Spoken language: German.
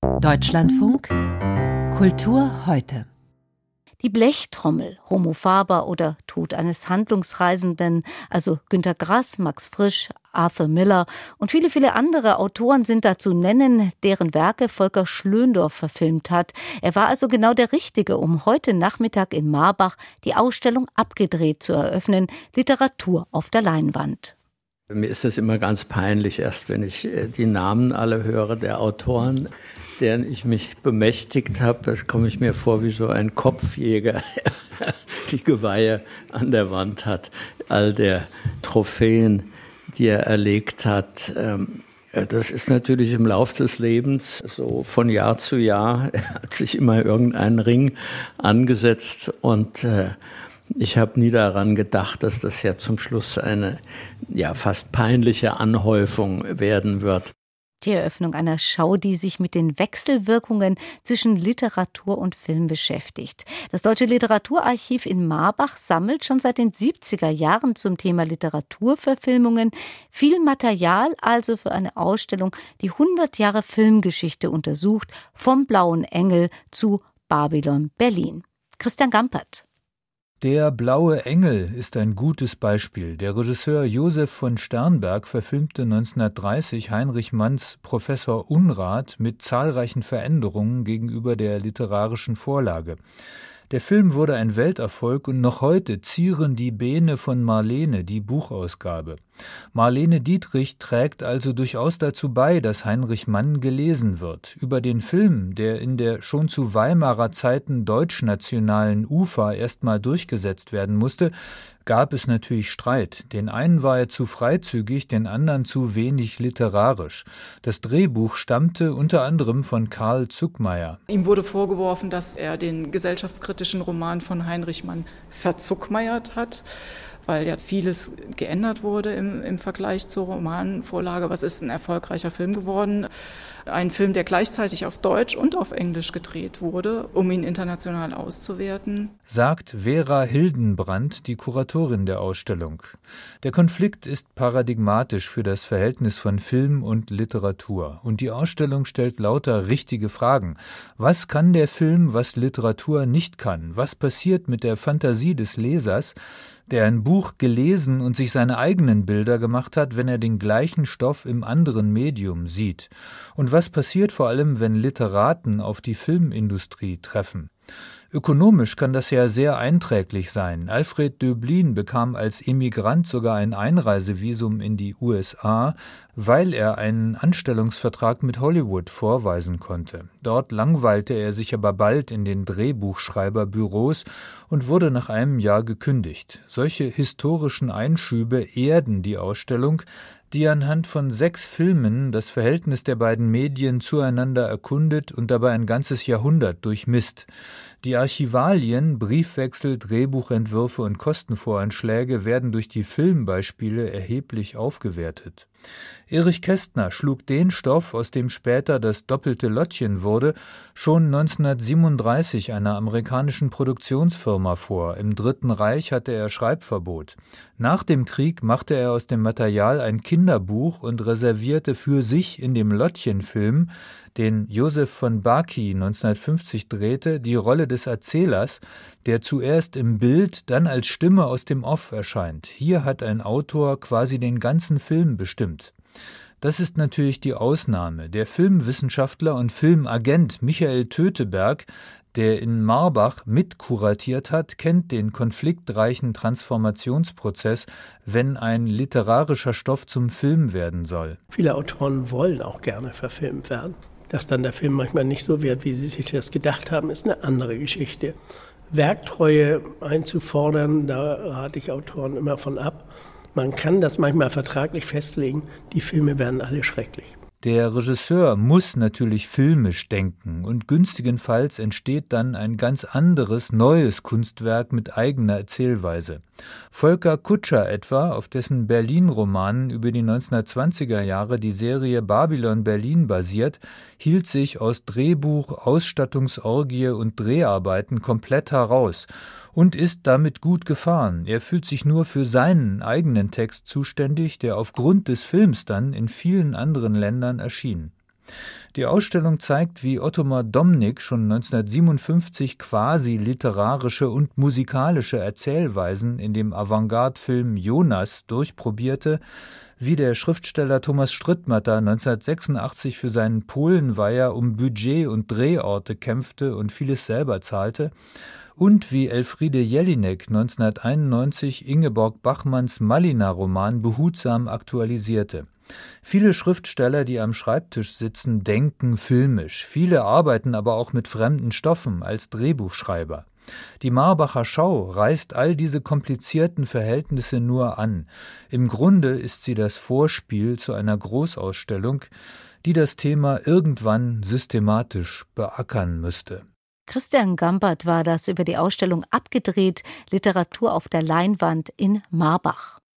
Deutschlandfunk Kultur heute. Die Blechtrommel, Homo faber oder Tod eines Handlungsreisenden, also Günter Grass, Max Frisch, Arthur Miller und viele, viele andere Autoren sind da zu nennen, deren Werke Volker Schlöndorff verfilmt hat. Er war also genau der Richtige, um heute Nachmittag in Marbach die Ausstellung Abgedreht zu eröffnen, Literatur auf der Leinwand. Mir ist es immer ganz peinlich, erst wenn ich die Namen alle höre der Autoren, deren ich mich bemächtigt habe. Das komme ich mir vor wie so ein Kopfjäger, der die Geweihe an der Wand hat. All der Trophäen, die er erlegt hat. Das ist natürlich im Lauf des Lebens so von Jahr zu Jahr. Er hat sich immer irgendeinen Ring angesetzt und ich habe nie daran gedacht, dass das ja zum Schluss eine fast peinliche Anhäufung werden wird. Die Eröffnung einer Schau, die sich mit den Wechselwirkungen zwischen Literatur und Film beschäftigt. Das Deutsche Literaturarchiv in Marbach sammelt schon seit den 70er Jahren zum Thema Literaturverfilmungen viel Material, also für eine Ausstellung, die 100 Jahre Filmgeschichte untersucht, vom Blauen Engel zu Babylon Berlin. Christian Gampert. Der Blaue Engel ist ein gutes Beispiel. Der Regisseur Josef von Sternberg verfilmte 1930 Heinrich Manns Professor Unrat mit zahlreichen Veränderungen gegenüber der literarischen Vorlage. Der Film wurde ein Welterfolg und noch heute zieren die Bene von Marlene die Buchausgabe. Marlene Dietrich trägt also durchaus dazu bei, dass Heinrich Mann gelesen wird. Über den Film, der in der schon zu Weimarer Zeiten deutschnationalen UFA erstmal durchgesetzt werden musste, gab es natürlich Streit. Den einen war er zu freizügig, den anderen zu wenig literarisch. Das Drehbuch stammte unter anderem von Karl Zuckmayer. Ihm wurde vorgeworfen, dass er den gesellschaftskritischen Roman von Heinrich Mann verzuckmeiert hat, weil ja vieles geändert wurde im Vergleich zur Romanvorlage. Aber es ist ein erfolgreicher Film geworden. Ein Film, der gleichzeitig auf Deutsch und auf Englisch gedreht wurde, um ihn international auszuwerten. Sagt Vera Hildenbrand, die Kuratorin der Ausstellung. Der Konflikt ist paradigmatisch für das Verhältnis von Film und Literatur. Und die Ausstellung stellt lauter richtige Fragen. Was kann der Film, was Literatur nicht kann? Was passiert mit der Fantasie des Lesers, der ein Buch gelesen und sich seine eigenen Bilder gemacht hat, wenn er den gleichen Stoff im anderen Medium sieht? Und was passiert vor allem, wenn Literaten auf die Filmindustrie treffen? Ökonomisch kann das ja sehr einträglich sein. Alfred Döblin bekam als Emigrant sogar ein Einreisevisum in die USA, weil er einen Anstellungsvertrag mit Hollywood vorweisen konnte. Dort langweilte er sich aber bald in den Drehbuchschreiberbüros und wurde nach einem Jahr gekündigt. Solche historischen Einschübe erden die Ausstellung, die anhand von 6 Filmen das Verhältnis der beiden Medien zueinander erkundet und dabei ein ganzes Jahrhundert durchmisst. Die Archivalien, Briefwechsel, Drehbuchentwürfe und Kostenvoranschläge werden durch die Filmbeispiele erheblich aufgewertet. Erich Kästner schlug den Stoff, aus dem später das doppelte Lottchen wurde, schon 1937 einer amerikanischen Produktionsfirma vor. Im Dritten Reich hatte er Schreibverbot. Nach dem Krieg machte er aus dem Material ein Kinderbuch und reservierte für sich in dem Lottchen-Film, den Josef von Baki 1950 drehte, die Rolle des Erzählers, der zuerst im Bild, dann als Stimme aus dem Off erscheint. Hier hat ein Autor quasi den ganzen Film bestimmt. Das ist natürlich die Ausnahme. Der Filmwissenschaftler und Filmagent Michael Töteberg, der in Marbach mitkuratiert hat, kennt den konfliktreichen Transformationsprozess, wenn ein literarischer Stoff zum Film werden soll. Viele Autoren wollen auch gerne verfilmt werden. Dass dann der Film manchmal nicht so wird, wie sie sich das gedacht haben, ist eine andere Geschichte. Werktreue einzufordern, da rate ich Autoren immer von ab. Man kann das manchmal vertraglich festlegen, die Filme werden alle schrecklich. Der Regisseur muss natürlich filmisch denken und günstigenfalls entsteht dann ein ganz anderes, neues Kunstwerk mit eigener Erzählweise. Volker Kutscher etwa, auf dessen Berlin-Romanen über die 1920er Jahre die Serie Babylon Berlin basiert, hielt sich aus Drehbuch, Ausstattungsorgie und Dreharbeiten komplett heraus und ist damit gut gefahren. Er fühlt sich nur für seinen eigenen Text zuständig, der aufgrund des Films dann in vielen anderen Ländern erschien. Die Ausstellung zeigt, wie Ottmar Domnick schon 1957 quasi literarische und musikalische Erzählweisen in dem Avantgarde-Film Jonas durchprobierte, wie der Schriftsteller Thomas Strittmatter 1986 für seinen Polenweiher um Budget und Drehorte kämpfte und vieles selber zahlte, und wie Elfriede Jelinek 1991 Ingeborg Bachmanns Malina-Roman behutsam aktualisierte. Viele Schriftsteller, die am Schreibtisch sitzen, denken filmisch. Viele arbeiten aber auch mit fremden Stoffen als Drehbuchschreiber. Die Marbacher Schau reißt all diese komplizierten Verhältnisse nur an. Im Grunde ist sie das Vorspiel zu einer Großausstellung, die das Thema irgendwann systematisch beackern müsste. Christian Gambert war das über die Ausstellung Abgedreht, Literatur auf der Leinwand in Marbach.